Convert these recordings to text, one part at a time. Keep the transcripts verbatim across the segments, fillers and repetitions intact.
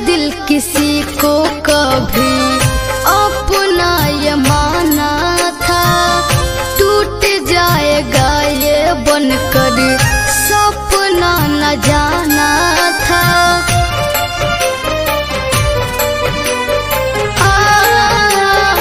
दिल किसी को कभी अपना ये माना था, टूट जाएगा ये बनकर सपना न जाना था। आ,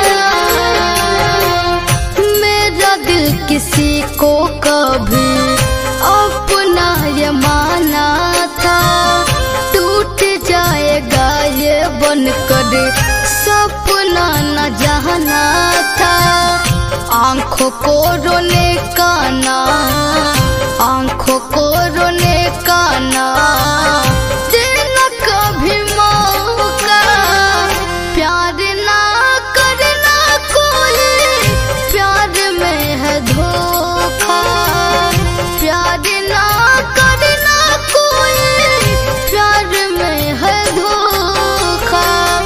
मेरा दिल किसी को कभी अपना ये माना था, टूट जाएगा ये बनकर सपना न जाना था। आंखों को रोने का ना, आंखों को रोने का ना देना कभी मौका, प्यार ना करना कोई, प्यार में है धोखा। प्यार ना करना कोई, प्यार में है धोखा।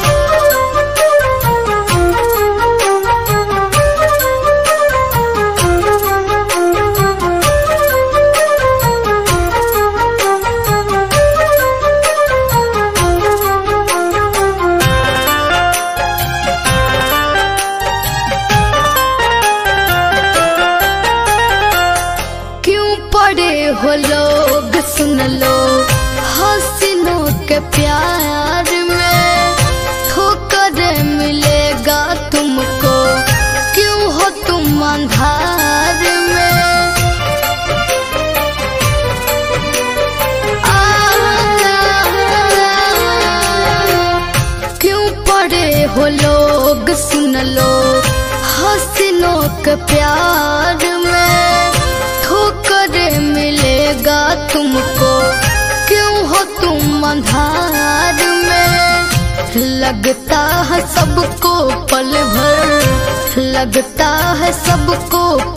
पड़े हो लोग सुन लो हसीनों के प्यार में, ठोकर मिलेगा तुमको क्यों हो तुम अंधार में। आ, क्यों पड़े हो लोग सुन लो हसीनों के प्यार में, ठोकर मिलेगा तुमको क्यों हो तुम अंधार में। लगता है सबको पल भर, लगता है सबको